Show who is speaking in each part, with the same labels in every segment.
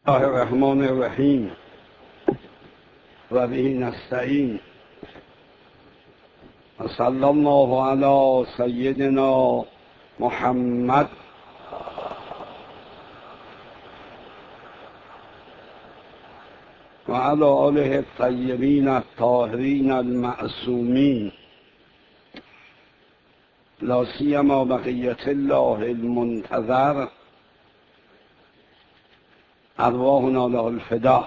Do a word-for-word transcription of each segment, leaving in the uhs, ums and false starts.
Speaker 1: الله الرحمن الرحیم و به نستعین و صلی الله علی سیدنا محمد و علی آله الطیبین الطاهرین المعصومین لا سیما بقیة الله المنتظر ارواحنا له الفدا.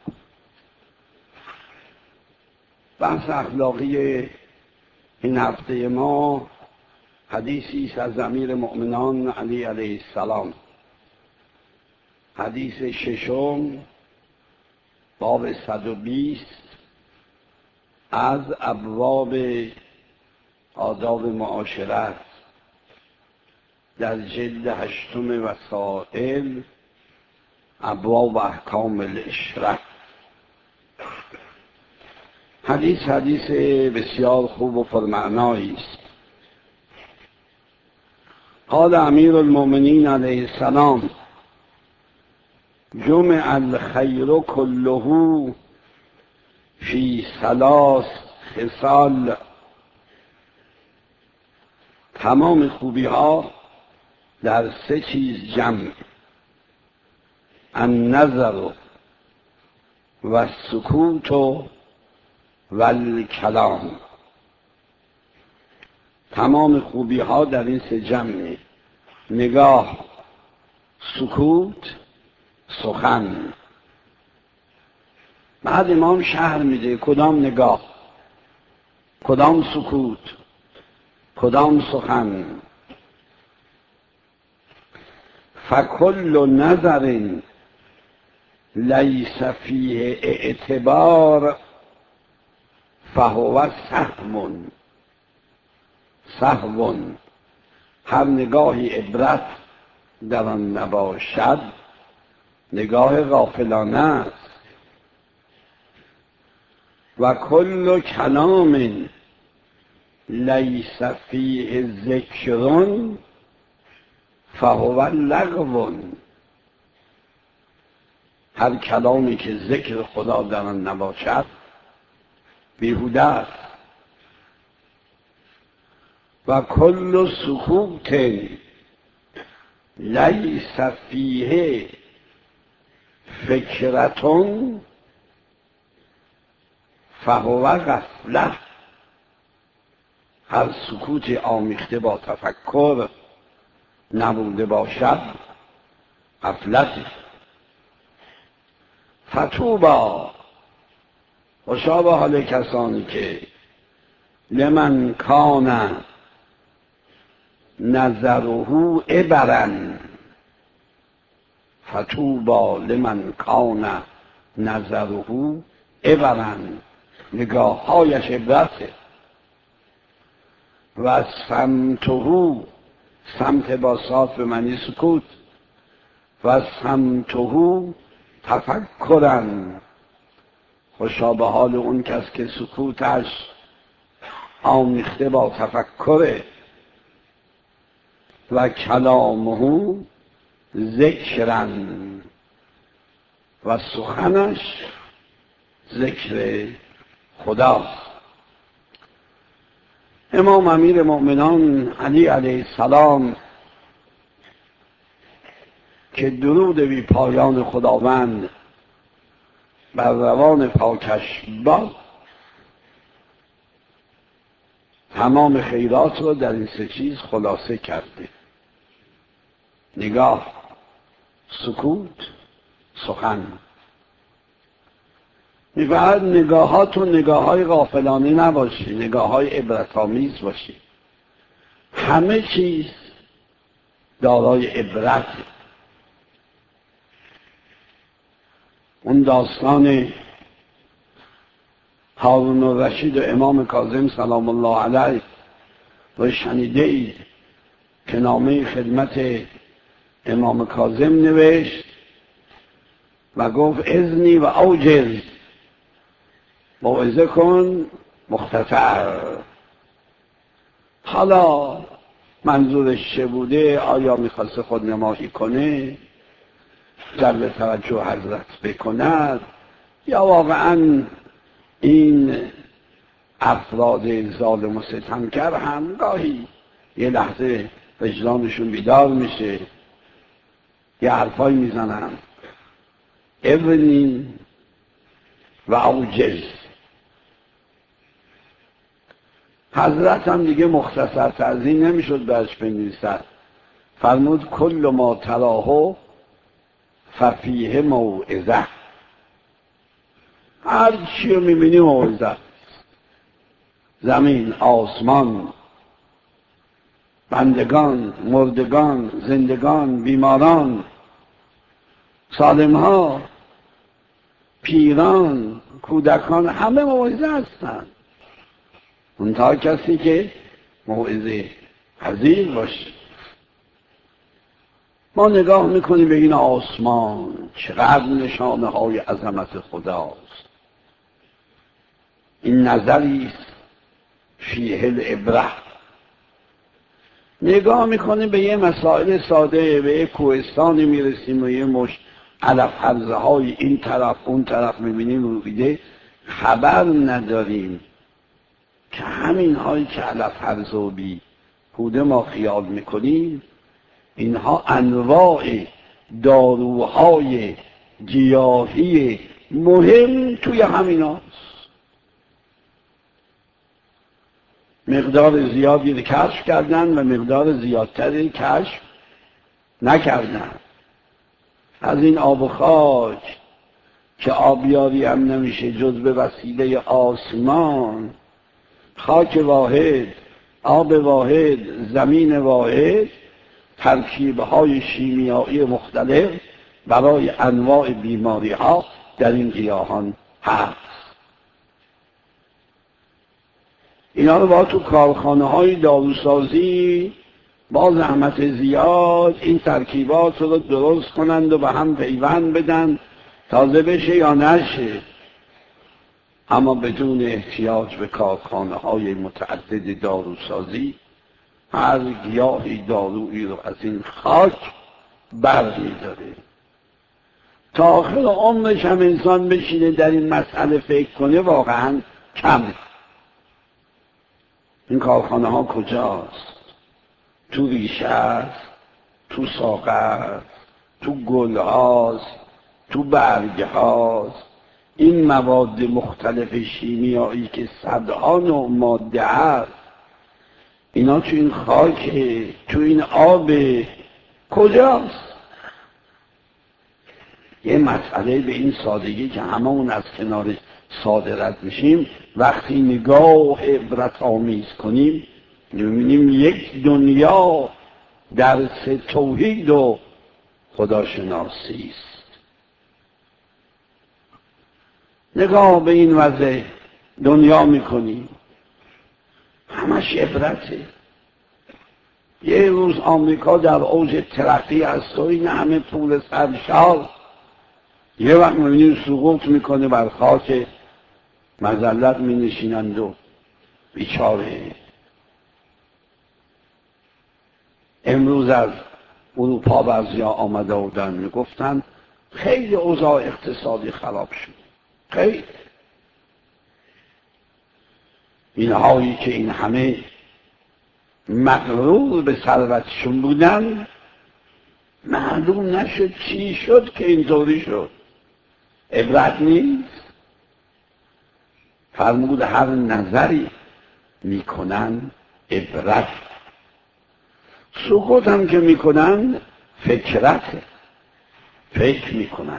Speaker 1: بحث اخلاقی این هفته ما حدیثی است از امیر مؤمنان علی علیه السلام. حدیث ششم باب صد و بیست از ابواب آداب معاشرت در جلد هشتم وسائل ابواب احکام العشرة. حدیث حدیث بسیار خوب و پرمعنایی است. قال امیر المؤمنین علیه السلام: جمع الخیر كله فی ثلاث خصال. تمام خوبی ها در سه چیز جمع: النظر و السکوت و الکلام. تمام خوبی ها در این سه جمع: نگاه، سکوت، سخن. بعد امام شرح میده کدام نگاه، کدام سکوت، کدام سخن. فکل نظر لیس فیه اعتبار فهو سهو. سهو، هر نگاهی عبرت در آن نباشد نگاه غافلانه است. و کل کلام لیس فیه ذکر فهو لغو. هر کلامی که ذکر خدا در آن نباشد بیهوده است. و کل سکوت لیس فیه فکرتون فهو غفله. هر سکوت آمیخته با تفکر نبوده باشد غفلت. فتوبا، خوشا به حال کسانی که لمن کان نظره عبرن. فتوبا لمن کان نظره عبرن، نگاه هایش عبرته. و سمته، سمت با صاد به معنی سکوت. و سمته تفکرن، خوشا به حال اون کس که سکوتش آمیخته با تفکره. و کلامه ذکرن، و سخنش ذکر خداست. امام امیر مؤمنان علی علیه السلام که درود بی پایان خداوند بر روان پاکش باد، تمام خیرات رو در این سه چیز خلاصه کرده: نگاه، سکوت، سخن. می‌فرماید نگاهاتون نگاه های غافلانه نباشی، نگاه های عبرت‌آمیز باشی. همه چیز دارای عبرت. اون داستان هارون الرشید و امام کاظم سلام الله علیه و شنیده اید که نامه خدمت امام کاظم نوشت و گفت اذنی و اوجز، موعظه کن مختصر. حالا منظورش چه بوده؟ آیا میخواسته خودنمایی کنه جلب توجه حضرت بکند، یا واقعا این افراد ظالم و ستمگر هم گاهی یه لحظه وجدانشون بیدار میشه، یه حرفایی میزنن ابنین و اوجز. حضرت هم دیگه مختصر از این نمیشد برش بنویسد، فرمود کل ما تراه ففیه موعظه، هر چی رو میبینی موعظه، زمین، آسمان، بندگان، مردگان، زندگان، بیماران، سالمها، پیران، کودکان، همه موعظه هستند. اونتا کسی که موعظه پذیر باشه. ما نگاه میکنیم به این آسمان، چقدر نشانه های عظمت خداست. این نظری است فیه العبره. نگاه میکنیم به یه مسائل ساده، به یه کوهستانی میرسیم و یه مش علف حرزه های این طرف اون طرف میبینیم رویده، خبر نداریم که همین هایی که علف حرزه و بی هوده ما خیال میکنیم، اینها انواع داروهای گیاهی مهم توی همین هاست. مقدار زیادی رو کشف کردن و مقدار زیادتری کشف نکردن. از این آب و خاک که آبیاری هم نمیشه جز به وسیله آسمان، خاک واحد، آب واحد، زمین واحد، ترکیب‌های شیمیایی مختلف برای انواع بیماری‌ها در این گیاهان هست. اینا رو با تو کارخانه‌های داروسازی با زحمت زیاد این ترکیبات رو درست کنند و به هم پیوند بدن تازه بشه یا نشه، اما بدون احتیاج به کارخانه‌های متعدد داروسازی هر گیاهی دارویی رو از این خاک بر می‌داره. تا آخر عمرش هم انسان بشینه در این مسئله فکر کنه واقعا کمه. این کارخانه ها کجاست؟ تو ریشه است، تو ساقه است، تو گل هاست، تو برگ هاست. این مواد مختلف شیمیایی که صدها نوع ماده هست، اینا تو این خاک، تو این آب کجاست؟ یه مسئله به این سادگی که هممون از کنارش صادرت میشیم، وقتی نگاه عبرت آمیز کنیم میبینیم یک دنیا درس توحید و خداشناسی است. نگاه به این وضع دنیا میکنیم، همش عبرته. یه روز آمریکا در اوج ترقی هست و این همه پول سرشار، یه وقت میبینیم سقوط میکنه بر خاک، مذلت می نشینند و بیچاره. امروز از اروپا بعضیا آمده بودن میگفتن خیلی اوضاع اقتصادی خراب شد. خیلی اینهایی که این همه مغرور به ثروتشون بودن، معلوم نشد چی شد که اینطوری شد. عبرت نیست؟ فرمود هر نظری میکنن عبرت، سکوت هم که میکنن فکرت، فکر میکنن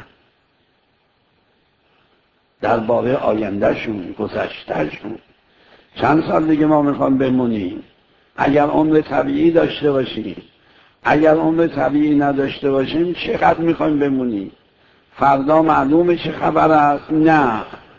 Speaker 1: درباره آیندهشون، گذشتهشون. چند سال دیگه ما میخوام بمونیم، اگر عمر طبیعی داشته باشیم، اگر عمر طبیعی نداشته باشیم چقدر میخوایم بمونیم؟ فردا معلومه چه خبر است؟ نه.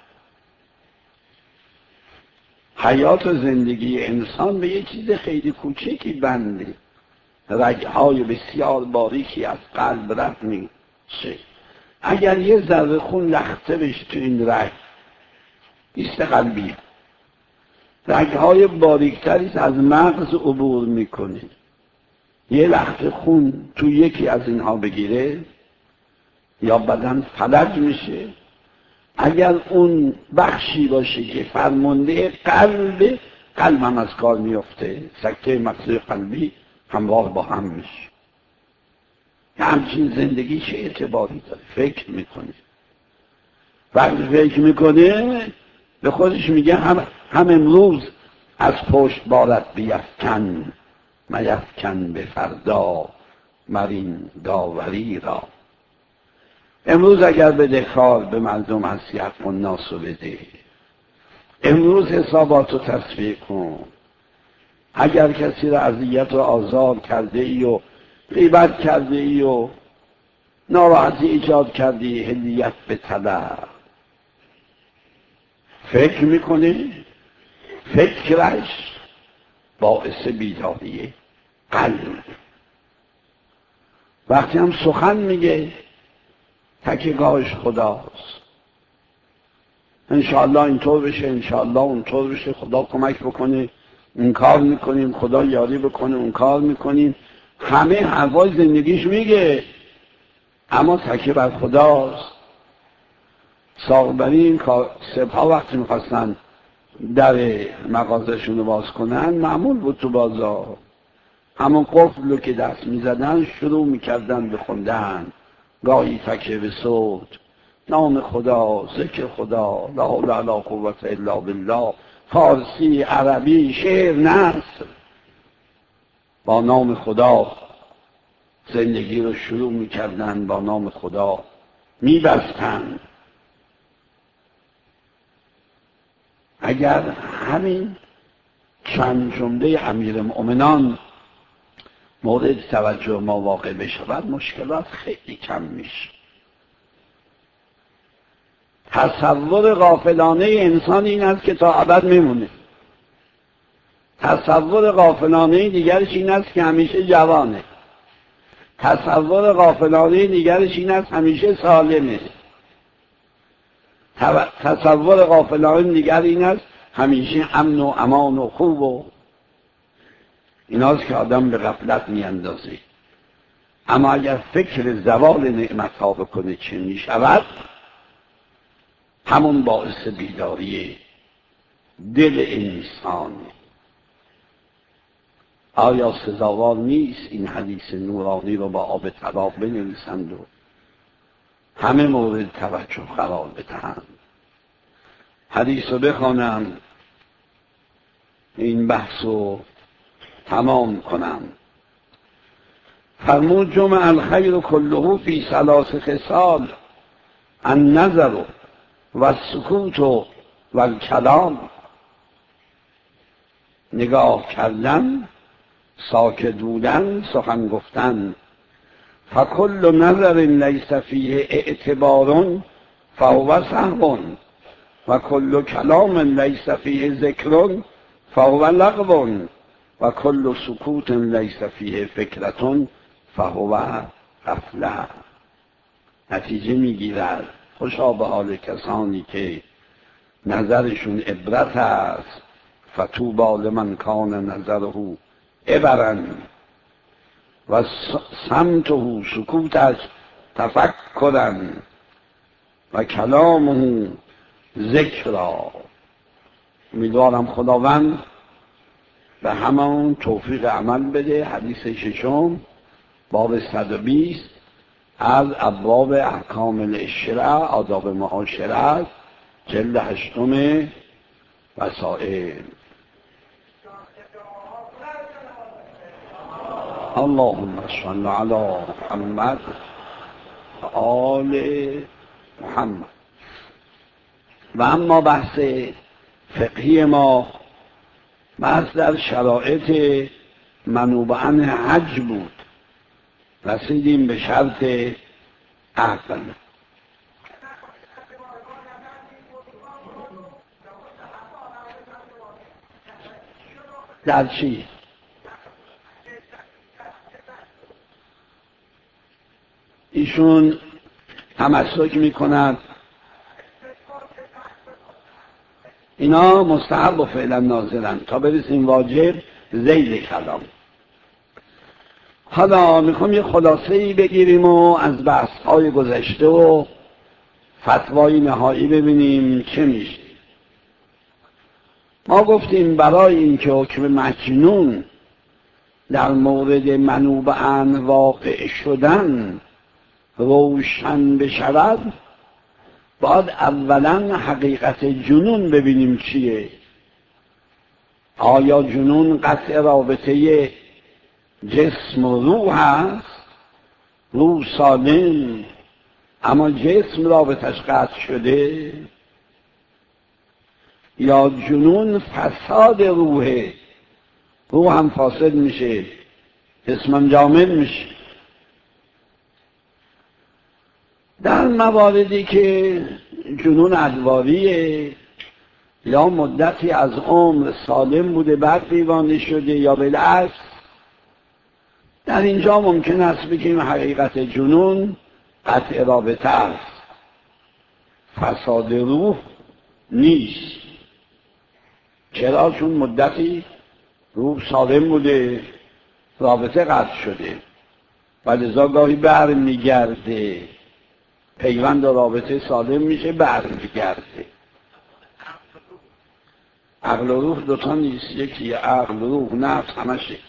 Speaker 1: حیات و زندگی انسان به یه چیز خیلی کوچکی بنده. رگهای بسیار باریکی از قلب رفت میشه. اگر یه ذره خون لخته بشه تو این رگ، ایست قلبی، رگهای باریکتری از مغز عبور میکنه. یه لخته خون تو یکی از اینها بگیره، یا بدن فلج میشه. اگر اون بخشی باشه که فرمانده قلب، قلبم از کار میفته، سکته مغزی قلبی هموار با هم میشه. همچین زندگی چه اعتباری داره؟ فکر میکنه. وقتی فکر میکنه به خودش میگه هم, هم امروز از پشت بارت بیفکن، میفکن به فردا مرین داوری را. امروز اگر بدهکار به مردم هستی حق الناس رو بده. امروز حساباتو تصفیه کن. اگر کسی را اذیت و آزار کرده ای و غیبت کرده ای و ناراحتی ایجاد کردی، هدیت به طلب. فکر میکنه، فکرش باعث بیداری قلب. وقتی هم سخن میگه تکیه‌گاهش خداست. انشاءالله اینطور بشه، انشاءالله اونطور بشه، خدا کمک بکنه، این کار میکنیم، خدا یاری بکنه، اون کار میکنیم. همه حرفای زندگیش میگه، اما تکیه بر خداست. ساقبرین سپاه وقتی میخواستن در مغازشون رو باز کنن، معمول بود تو بازار همون قفل رو که دست میزدن شروع میکردن بخوندن، گاهی تکیه به صوت، نام خدا، ذکر خدا، لا حول ولا قوة الا بالله، فارسی، عربی، شعر، نثر. با نام خدا زندگی رو شروع میکردن، با نام خدا میبستن. اگر همین چند جمله امیرالمؤمنان مورد توجه ما واقع بشود، مشکلات خیلی کم میشه. تصور غافلانه انسان این است که تا ابد میمونه. تصور غافلانه دیگرش این است که همیشه جوانه. تصور غافلانه دیگرش این است همیشه سالمه. تصور غافلانه دیگر این است همیشه امن و امان و خوب و ایناست که آدم به غفلت میاندازه. اما اگر فکر زوال نعمت ها بکنه چه می شود؟ همون باعث بیداری دل انسان. آیا سزاوار نیست این حدیث نورانی رو با آب تراب بنویسند و همه مورد توجه قرار بدهند؟ حدیث رو بخوانم، این بحث رو تمام کنم. فرمود جمع الخیر كله فی ثلاث خصال، النظر و السکوت و الکلام. نگاه کردن، ساکت بودن، سخن گفتن. فکل نظر لیس فیه اعتبار فهو سهو و کل کلام لیس فیه ذکر فهو لغو و کل سکوت لیس فیه فکرة فهو غفلة. نتیجه میگیرد خوشا به حال کسانی که نظرشون عبرت است. فطوبی لمن کان نظره عبرا و سمته سکوتش تفکرا و کلامه ذکرا. امیدوارم خداوند به همون توفیق عمل بده. حدیث ششم باب صد و بیست از ابواب احکام العشره، آداب معاشرت، جلد هشتم وسائل. اللهم صل علی محمد و آل محمد. و اما بحث فقهی ما بحث در شرایط منوبعاً حج بود. رسیدیم به شرط عقل. در چی؟ ایشون تمسک میکند اینا مستحب و فعلا نازلن تا برسیم واجب ذیل کلام. حالا میخوام یه خلاصه‌ای بگیریم و از بحث‌های گذشته و فتوای نهایی ببینیم چه میشه. ما گفتیم برای اینکه حکم مجنون در مورد منوباً واقع شدن روشن بشود، باید اولا حقیقت جنون ببینیم چیه. آیا جنون قطع رابطه جسم و روح هست؟ روح سالم اما جسم رابطش قطع شده؟ یا جنون فساد روحه، روح هم فاسد میشه، جسمم جامد میشه. در مواردی که جنون ادواریه یا مدتی از عمر سالم بوده بعد دیوانه شده یا بالعکس، در اینجا ممکن است بگیم حقیقت جنون قطع رابطه است، فساد روح نیست. چرا؟ چون مدتی روح سالم بوده، رابطه قطع شده و لذا گاهی بر میگرده، پیوند و رابطه سالم میشه، بر میگرده. عقل و روح دوتا نیست، یکی عقل روح نفس همش یکی.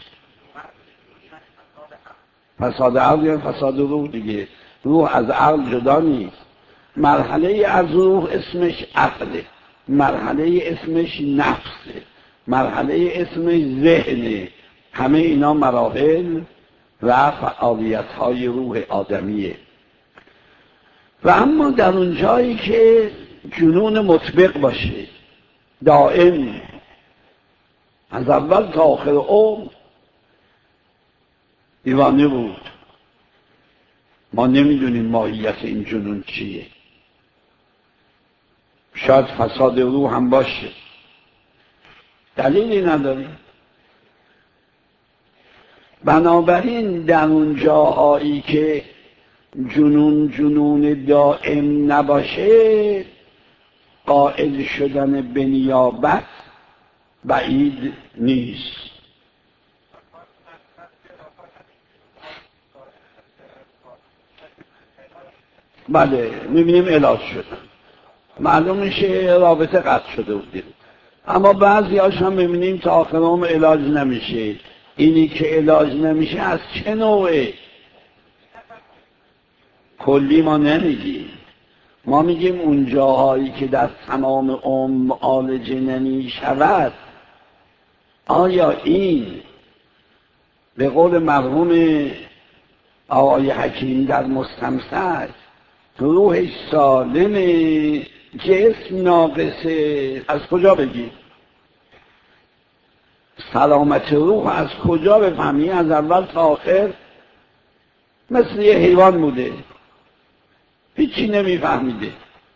Speaker 1: فساد عقل یا فساد روح دیگه. روح از عقل جدا نیست. مرحله از روح اسمش عقله، مرحله اسمش نفسه، مرحله اسمش ذهنه. همه اینا مراحل و فعالیت های روح آدمیه. و اما در اون جایی که جنون مطبق باشه، دائم از اول تا آخر عمر دیوانه بود، ما نمیدونیم ماهیت این جنون چیه. شاید فساد روح هم باشه، دلیلی نداریم. بنابراین در اون جاهایی که جنون جنون دائم نباشه، قائل شدن به نیابت بعید نیست. بله میبینیم علاج شد، معلوم میشه رابطه قطع شده بودیم، اما بعضی هاش هم میبینیم تا آخر عمر علاج نمیشه. اینی که علاج نمیشه از چه نوعه؟ کلی ما نمیگیم، ما میگیم اون جاهایی که در تمام عمر معالجه نمی شود، آیا این به قول مرحوم آقای حکیم در مستمسک روح سالم جسم ناقصه، از کجا بگیم؟ سلامت روح از کجا بفهمی؟ از اول تا آخر مثل یه حیوان بوده، هیچی نمیفهمیده.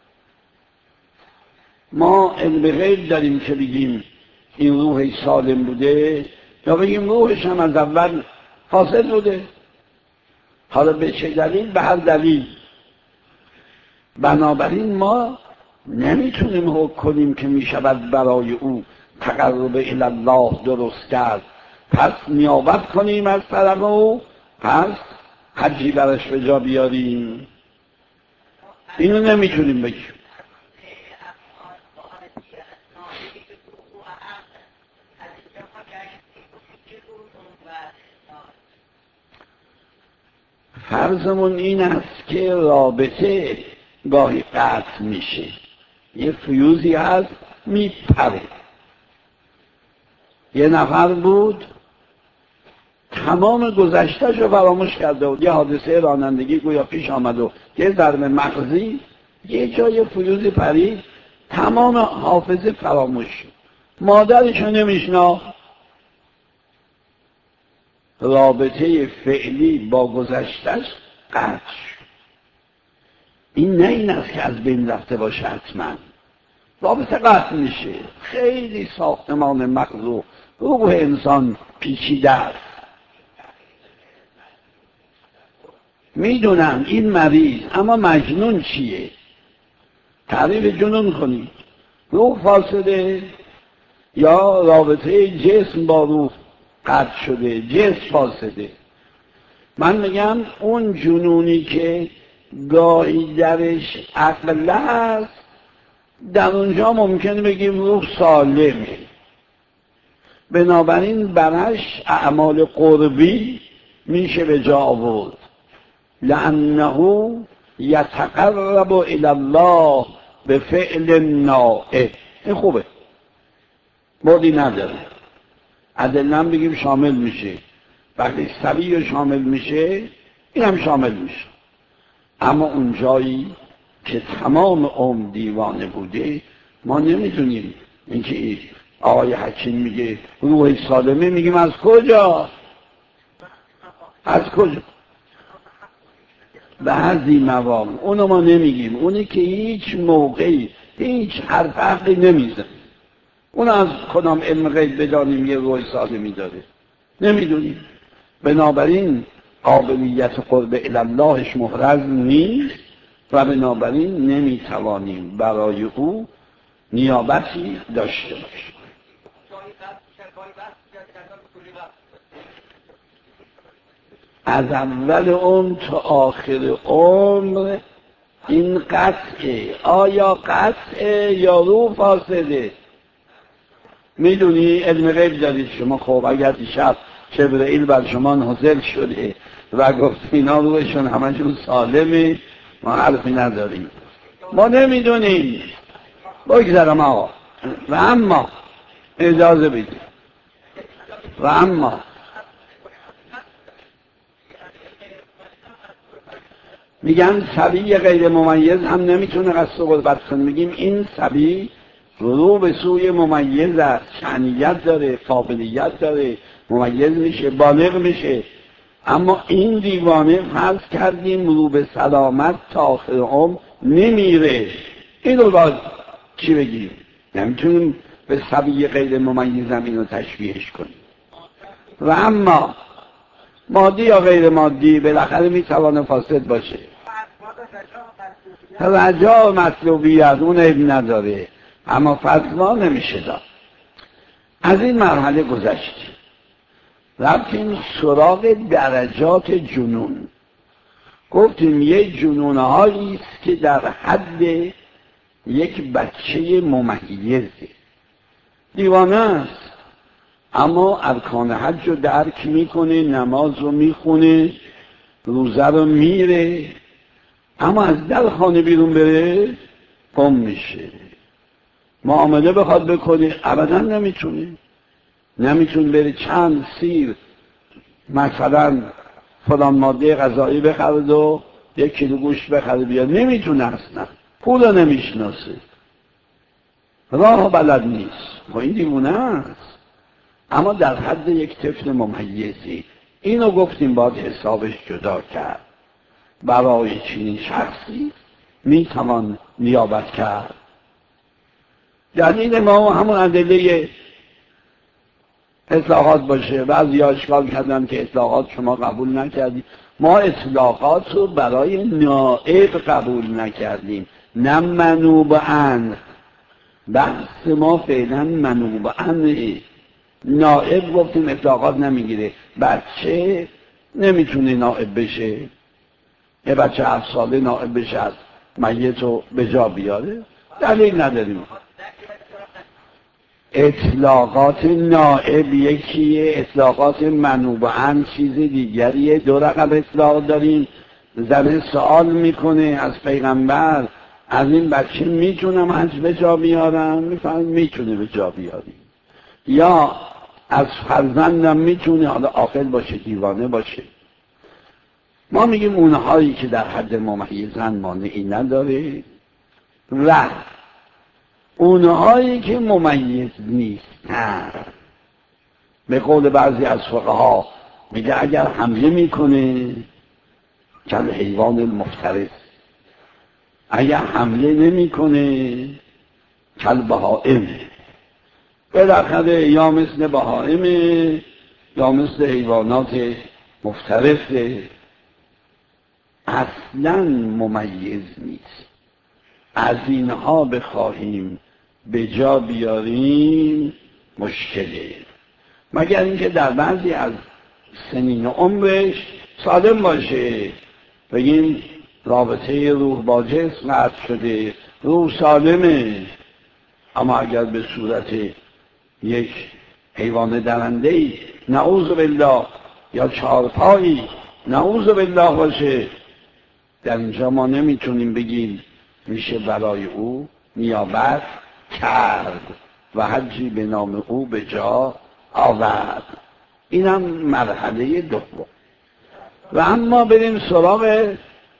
Speaker 1: ما علم غیب داریم که بگیم این روح سالم بوده یا بگیم روحش هم از اول فاسد بوده؟ حالا به چه دلیل؟ به هر دلیل. بنابراین ما نمیتونیم حکم کنیم که میشود برای او تقرب الی الله درست کرد، پس نیابت کنیم از طرف او، پس حجی برش به جا بیاریم. اینو نمیتونیم بگیم. فرضمون این است که رابطه گاهی قطع میشه، یه فیوزی هست میپره. یه نفر بود تمام گذشته‌ش رو فراموش کرده بود، یه حادثه رانندگی گویا پیش آمد و یه ضربه مغزی، یه جای فیوزی پرید، تمام حافظه فراموش شد، مادرش رو نمیشناخت. رابطه فعلی با گذشته‌اش قطع شد. این نه این است که از بین رفته باشه، حتما رابطه قطع میشه. خیلی ساختمان مغز و روح انسان پیچیده است. میدونم این مریض، اما مجنون چیه؟ تعریف جنون کنید. روح فاسده یا رابطه جسم با روح قطع شده، جسم فاسده. من میگم اون جنونی که گاهی درش عقل است، در اونجا ممکنه بگیم روح سالمه، بنابراین برش اعمال قربی میشه به جا آورد. لأنه یتقرب الی الله به فعل نائب. این خوبه، بودی نداره. عدلن بگیم شامل میشه، وقتی سبیل شامل میشه این هم شامل میشه. اما اون جایی که تمام عمر دیوانه بوده ما نمیدونیم. اینکه آقای حکیم میگه روح سالمه، میگیم از کجا؟ از کجا؟ بعضی مواقع اونو ما نمیگیم، اونی که هیچ موقعی هیچ حرف عقلی نمیزن، اون از کدام علم غیب بدانیم یه روح سالمی داره؟ نمیدونیم. بنابراین قابلیت قرب الاللهش محرز نیست و بنابراین نمیتوانیم برای او نیابتی داشته باشیم. از اول عمر تا آخر عمر این قطعه. آیا قطعه یا رو فاسده؟ میدونی علم غیب دارید شما. خب اگر دیشب جبرئیل بر شما نازل شده و گفت اینا روشون همشون سالمه، ما حرفی نداریم، ما نمیدونیم. بگذارم آقا. و اما اجازه بدید. و اما میگن صبی غیر ممیز هم نمیتونه قصد قربت کنه. میگیم این صبی رو به سوی ممیز است، شأنیت داره، قابلیت داره، ممیز میشه، بالغ میشه. اما این دیوانه فرض کردیم رو به سلامت تا آخر عمر نمیره. این رو باید چی بگیم؟ نمیتونیم به صبی غیر ممیز هم اینو تشبیهش کنیم. و اما مادی یا غیر مادی بالاخره میتوانه فاسد باشه. رجا مطلوبیت اون عیب نداره، اما فتوا نمیشه داد. از این مرحله گذشتیم، رفتیم سراغ درجات جنون. گفتیم یه جنونهایی است که در حد یک بچه ممیزه، دیوانه است، اما ارکان حج رو درک میکنه، نماز رو میخونه، روزه رو میره، اما از در خانه بیرون بره قم میشه. معامله بخواد بکنه ابدا نمیتونه. نمیتونه بره چند سیر مثلا فلان ماده غذایی بخرد و یک کیلو گوشت بخرد بیاد، نمیتونه اصلا. پول رو نمیشناسه، راه بلد نیست. با این دیوونه است، اما در حد یک طفل ممیزی. اینو گفتیم باید حسابش جدا کرد. برای چنین شخصی میتوان نیابت کرد. دلیل ما همون ادله اطلاقات باشه. بعضی ها اشکال کردن که اطلاقات شما قبول نکردیم. ما اطلاقات رو برای نائب قبول نکردیم، نه منوبعن. بحث ما فعلا منوبعنه. نائب گفتیم اطلاقات نمیگیره. بچه نمیتونه نائب بشه. یه بچه هفت ساله نائب بشه از میت رو به جا بیاره؟ دلیل نداریم. اطلاقات نائب یکیه، اطلاقات منوبعن چیز دیگریه. دو رقم اطلاق داریم. زن سوال میکنه از پیغمبر از این بچه میتونم حج به جا بیارم؟ میفهم میتونه به جا بیاری. یا از فرزندم میتونه، حالا عاقل باشه دیوانه باشه. ما میگیم اونهایی که در حد ممیزن مانعی نداره، و اونهایی که ممیز نیستن، به قول بعضی از فقها میگه اگر حمله میکنه کل حیوان المفترس، اگر حمله نمیکنه کل بهائم. بالاخره یا مثل بهائمه یا مثل حیوانات مفترسه، اصلا ممیز نیست. از اینها بخواهیم به جا بیاریم مشکله، مگر اینکه در بعضی از سنین عمرش سالم باشه. بگیم رابطه روح با جسم قطع شده، روح سالمه، اما اگر به صورت یک حیوان درنده‌ای نعوذ بالله یا چهارپایی نعوذ بالله باشه، در اینجا ما نمیتونیم بگیم میشه برای او نیابت کرد و حجی به نام او به جا آورد. اینم مرحله دوم. و اما بریم سراغ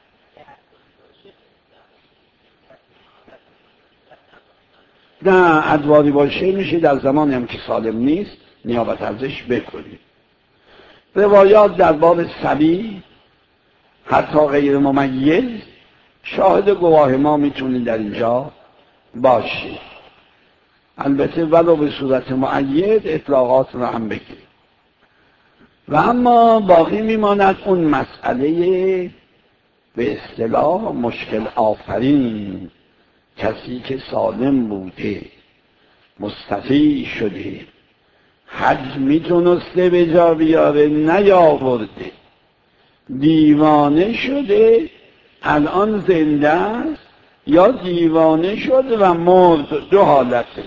Speaker 1: نه ادواری باشه، میشه در زمانی هم که سالم نیست نیابت ازش بکنیم. روایات در باب صبی حتی غیر ممیز شاهد گواه ما میتونید در اینجا باشید. البته ولو به صورت مؤید اطلاقات رو هم بگیریم. و اما باقی میماند اون مسئله به اصطلاح مشکل آفرین، کسی که سالم بوده، مستطیع شده، حج میتونسته به جا بیاره نیاورده، دیوانه شده الان زنده است یا دیوانه شد و مرد، دو حالته.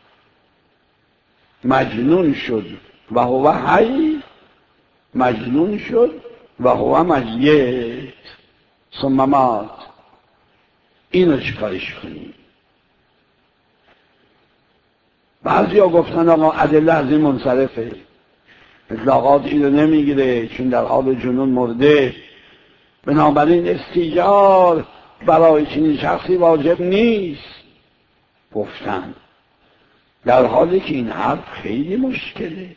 Speaker 1: مجنون شد و هو حی، مجنون شد و هو میت ثم مات. اینو چیکارش کنیم؟ بعضیا گفتن آقا ادله از این منصرفه، اطلاقات اینو نمیگیره چون در حال جنون مرده، بنابراین استیجار برای چنین شخصی واجب نیست. گفتن در حالی که این حرف خیلی مشکله.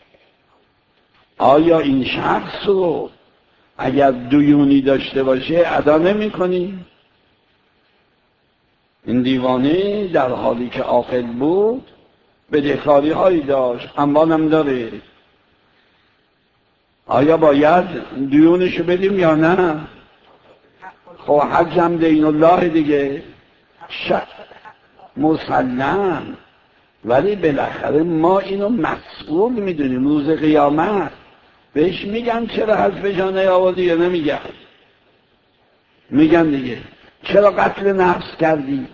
Speaker 1: آیا این شخص رو اگر دیونی داشته باشه ادا نمی کنیم؟ این دیوانه در حالی که عاقل بود بدهکاری هایی داشت، اموالم داره، آیا باید دیونشو بدیم یا نه؟ خب حج هم دین الله دیگه مسلم، ولی بالاخره ما اینو مسئول میدونیم. روز قیامت بهش میگن چرا حج به جا نیاوردی یا نمیگن؟ میگن دیگه چرا قتل نفس کردی؟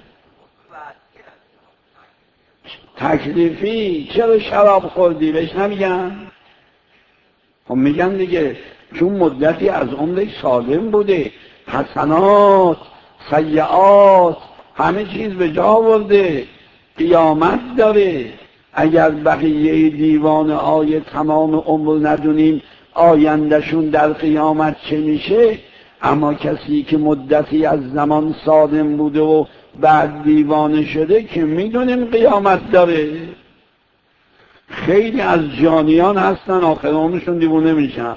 Speaker 1: تکلیفی چرا شراب خوردی؟ بهش نمیگن؟ خب میگن دیگه چون مدتی از عمرش سالم بوده، حسنات سیئات همه چیز به جا آورده، قیامت داره. اگر بقیه دیوانه های تمام عمر ندونیم آیندهشون در قیامت چه میشه، اما کسی که مدتی از زمان سالم بوده و بعد دیوانه شده که میدونیم قیامت داره. خیلی از جانیان هستن آخر عمرشون دیوانه میشن.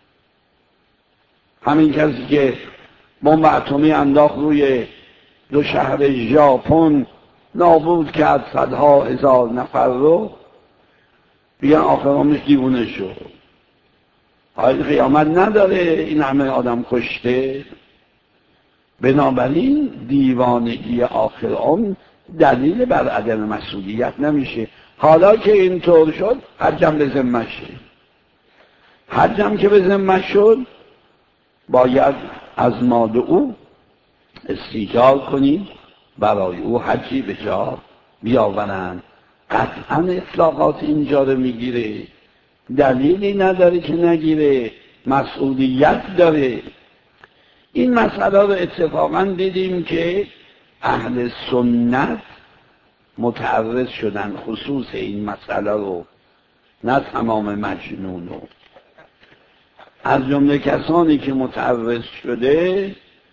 Speaker 1: همین کسی که بمب اتمی انداخت روی دو شهر ژاپن، نابود کرد صدها هزار نفر رو، بیان آخر عمرش دیوانه شد. آیا قیامت نداره این همه آدم کشته؟ بنابراین دیوانگی آخر عمر دلیل بر عدم مسئولیت نمیشه. حالا که اینطور شد حجم به ذمه شه. حجم که به ذمه شد باید از مال او استیجار کنیم برای او حجی به جا بیاورند. قطعا اطلاقات اینجا رو میگیره، دلیلی نداره که نگیره، مسئولیت داره. این مسئله رو اتفاقا دیدیم که اهل سنت متعرض شدن خصوص این مسئله رو، نه تمام مجنون رو. از جمله کسانی که متعرض شده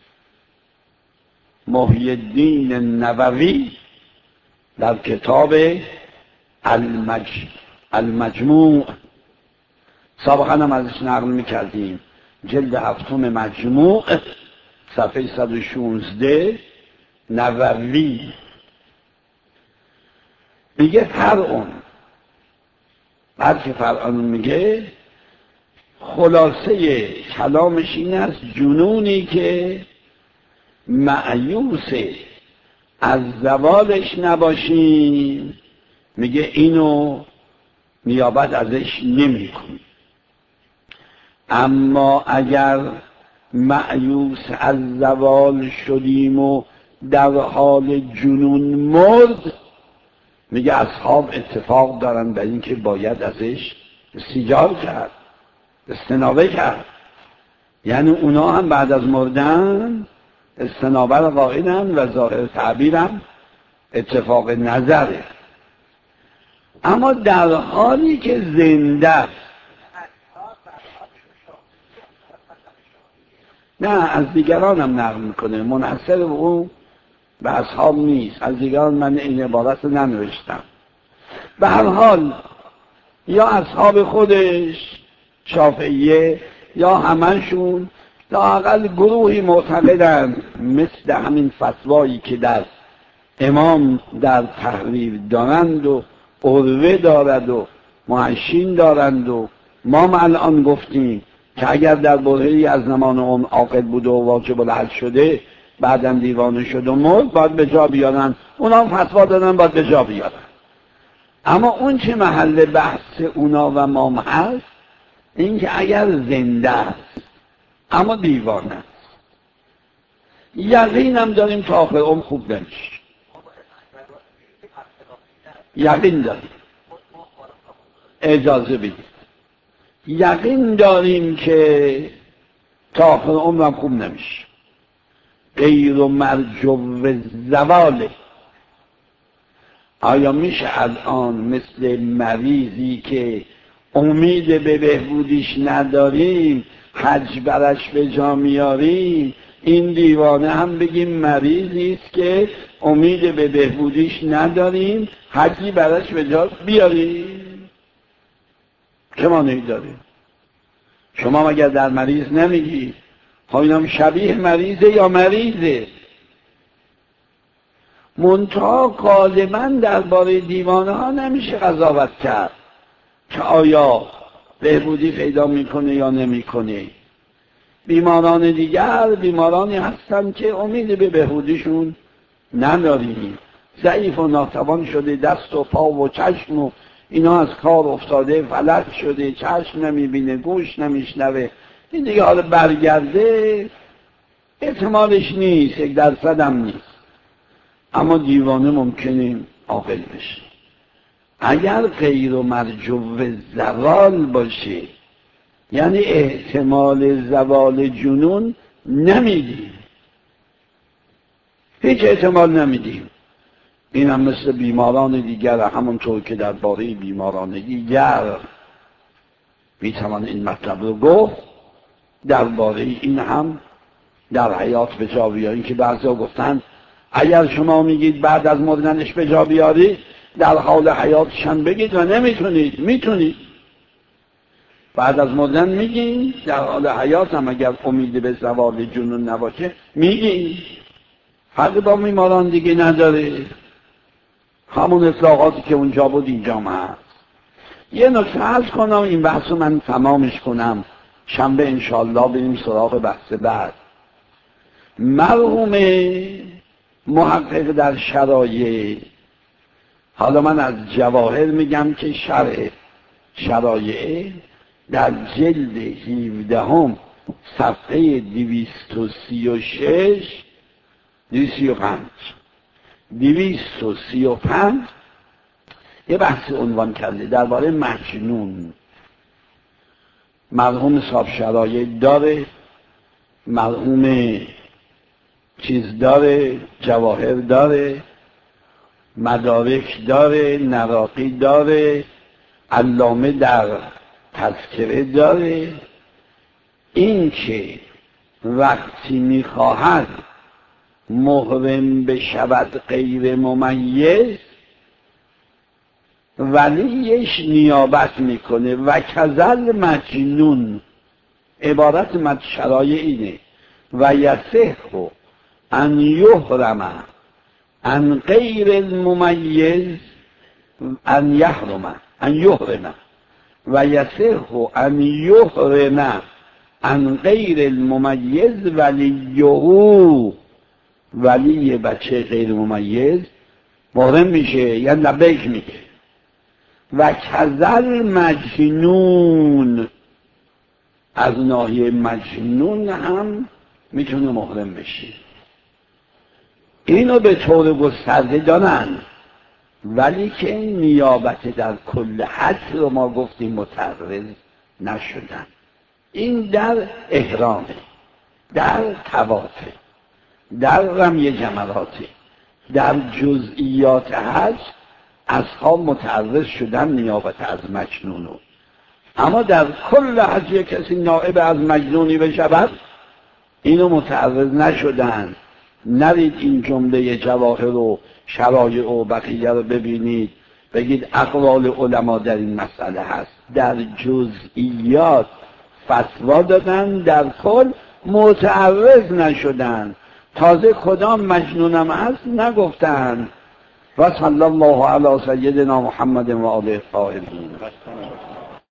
Speaker 1: محی الدین نووی در کتاب المج... المجموع، سابقا هم ازش نقل میکردیم، جلد هفتم مجموع صفحه صد و شانزده، نووی میگه فرعون، بعد که فرعون میگه خلاصه کلامش این است: جنونی که مأیوس از زوالش نباشیم، میگه اینو نیابت ازش نمی کنیم. اما اگر مأیوس از زوال شدیم و در حال جنون مرد، میگه اصحاب اتفاق دارن بر این که باید ازش استیجار کرد، استنابه کرد. یعنی اونا هم بعد از مردن استنابه را قائلن و ظاهر تعبیرم اتفاق نظره. اما در حالی که زنده است، نه از دیگران هم نقل میکنه، منحصر به اون به اصحاب نیست. از دیگران من این عبارت رو ننوشتم. به هر حال یا اصحاب خودش شافعیه یا همشون لااقل گروهی معتقدن مثل همین فتوایی که در امام در تحریر دارند و عروه دارد و معشین دارند و ما الان گفتیم که اگر در برهه‌ای از زمان اون عاقل بوده و واجب الحج شده بعداً دیوانه شد و مرد باید به جا بیارن، اونا هم فتوا دادن باید به جا بیارن. اما اون چه محل بحث اونا و ما هست این که اگر زنده است اما دیوانه است، یقین هم داریم تا آخر عمر خوب نمیشه، یقین داریم، اجازه بدید، یقین داریم که تا آخر عمرم خوب نمیشه، غیر و مرجو زواله. آیا میشه الان مثل مریضی که امید به بهبودیش نداریم حج برش به جا میاریم، این دیوانه هم بگیم مریضی است که امید به بهبودیش نداریم حجی برش به جا بیاریم؟ چه مانعی داریم؟ شما مگر در مریض نمیگی ها اینم شبیه مریضه یا مریضه؟ منتها غالبا درباره دیوانه ها نمیشه قضاوت کرد که آیا بهبودی پیدا میکنه یا نمیکنه. بیماران دیگر بیمارانی هستن که امید به بهبودیشون نداریم، ضعیف و ناتوان شده، دست و پا و چشم و اینا از کار افتاده، فلج شده، چشم نمیبینه، گوش نمیشنوه، این دیگه حالا برگرده احتمالش نیست، یک درصد هم نیست. اما دیوانه ممکنه عاقل بشه. اگر غیر و مرجو زوال باشه یعنی احتمال زوال جنون نمیدیم، هیچ احتمال نمیدیم. این هم مثل بیماران دیگر، همونطور که درباره بیماران دیگر میتوان این مطلب رو گفت، درباره این هم در حیات به جا بیاریم که بعضیا گفتن اگر شما میگید بعد از مردنش به جا بیارید در حال حیاتش هم بگید و نمیتونید، میتونید بعد از مردن میگین، در حال حیات هم اگر امید به زوال جنون نباشه میگین. فرق با بیماران دیگه نداره، همون اطلاقاتی که اونجا بود اینجا هم هست. یه نکته عرض کنم این بحث رو من تمامش کنم، شنبه انشالله بریم سراغ بحث بعد. مرحوم محقق در شرایع، حالا من از جواهر میگم که شرح شرایع در جلد هفدهم صفحه دویست و سی و شش دویست و سی و پنج دویست و سی و پنج یه بحث عنوان کرده درباره مجنون. مرحوم صاحب شرایع داره، مرحوم چیز داره، جواهر داره، مدارک داره، نراقی داره، علامه در تذکره داره. این که وقتی میخواهد محرم بشود غیر ممیز ولیش نیابت میکنه و کذل مجنون. عبارت مد شرایع اینه و یصح ان یحرم ان غیر الممیز ان یحرم ان یحرم و یصح ان یحرم ان غیر الممیز ولیهو، ولی بچه غیر ممیز محرم میشه یعنی لبیک میگه. و کذل مجنون، از ناحیه مجنون هم میتونه محرم بشه. اینو به طور گسترده دارن، ولی که این نیابت در کل حج رو ما گفتیم متعرض نشدن. این در احرامه، در طوافه، در رمی جمراته، در جزئیات حج اصحاب متعرض شدن نیابت از مجنونو. اما در کل حج یک کسی نائب از مجنونی بشود اینو متعرض نشدن. نرید این جمله جواهر و شرایع و بقیه رو ببینید بگید اقوال علما در این مسئله هست. در جزئیات فتوا دادن، در کل متعرض نشدن. تازه کدام مجنونم هست نگفتن. و صلی الله علی سیدنا محمد و آله الطاهرین.